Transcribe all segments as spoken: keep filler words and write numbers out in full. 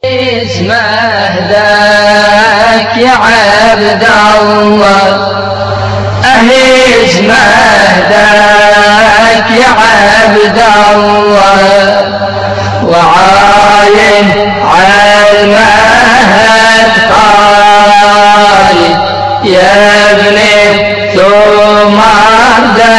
اسمه ذاك يا عبد الله، أهي اسمه ذاك يا عبد الله، وعاين عالمهد خالد يا ابني ثمار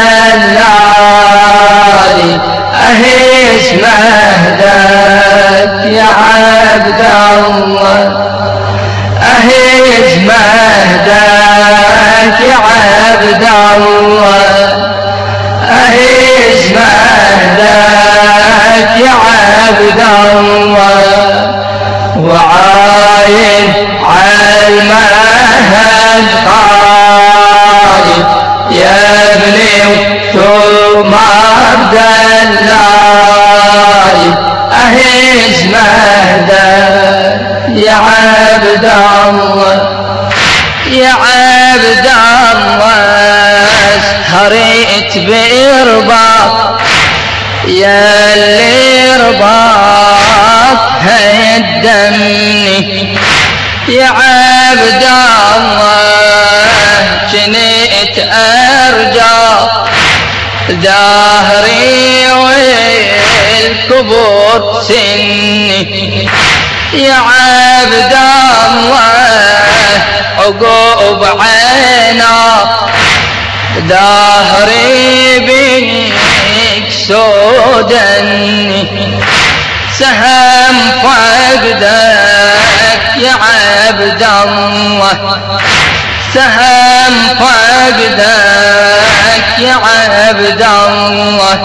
دلالي، أهي اسمه ذاك يا عبد الله، أهي اسمه ذاك يا عبد الله، أهي اسمه ذاك يا عبد الله، وعاين عالمهد خالد يا ابني ثمار دلالي، أهي اسمه ذاك يا عبد الله، يا عبد الله سهرت برباط يا اللي رباط هيدمني، يا عبد الله جنيت أرجع ظهري والكبر سني، يا عبد الله عقوب عينا ظهري بيك سودني، سهم فقدك يا عبد الله، سهم فقدك يا عبد الله،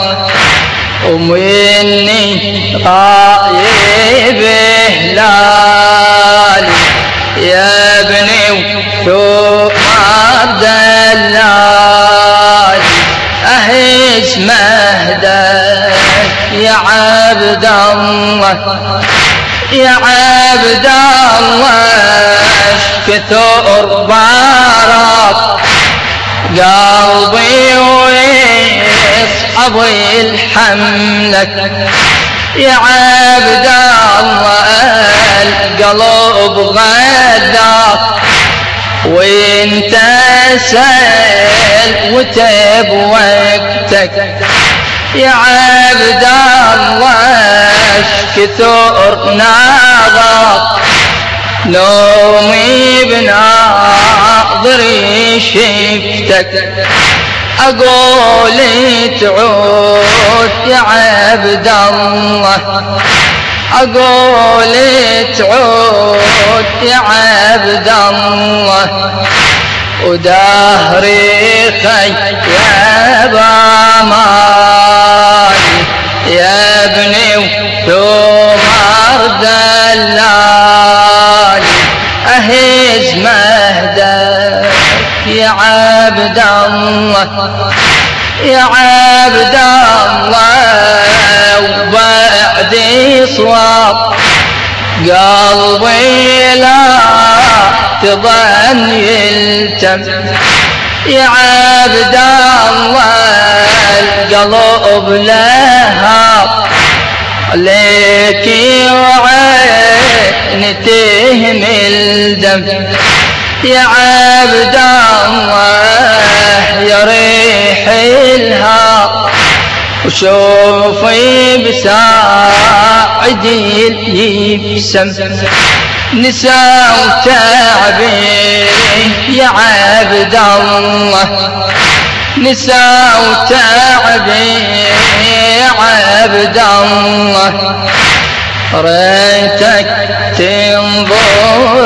ومني غايب هلالي يا ابني وثمار دلالي، أهي اسمه ذاك يا عبد الله، يا عبد الله كثر بارات قلبي ويصحب الحملك، يا عبد الله القلب غداك وانت سال وتب وقتك، يا عبد الله كثر ناظر نومي بناظري شفتك، أقول تعود يا عبد الله، أقول تعود يا عبد الله، ودهري خيب أماني يا ابني وثمار دلالي، أهي اسمه ذاك يا عبد الله، يا عبد الله وبعدي صواب قلبي لا تظن يلتم، يا عبد الله القلب لها عليك وعينته من الدم، يا عبد الله يا ريح الها وشوفي بساعدي يبسم، نساء وتعبي يا عبد الله، نساء وتعبي يا عبد الله، ريتك تنظر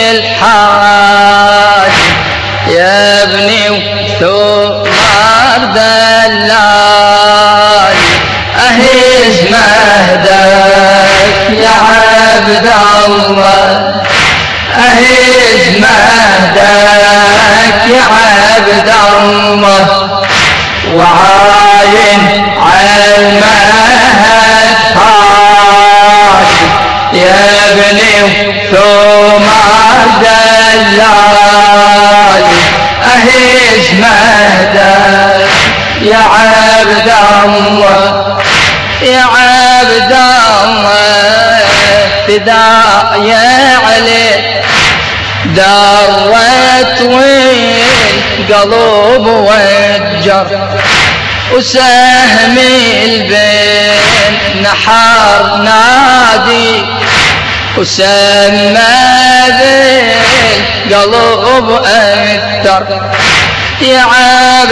الحال يا ابني وثمار دلالي، أهي اسمه ذاك يا عبد الله، أهي اسمه ذاك يا عبد الله، وعاين عالمهد خالد يا ابني ثمار دلالي، أهي اسمه ذاك يا عبد الله، يا عبد الله في الفداية عليه درت والقلب وجر وسهم البين نحر نادي وسمى بالقلب أثر يا عبد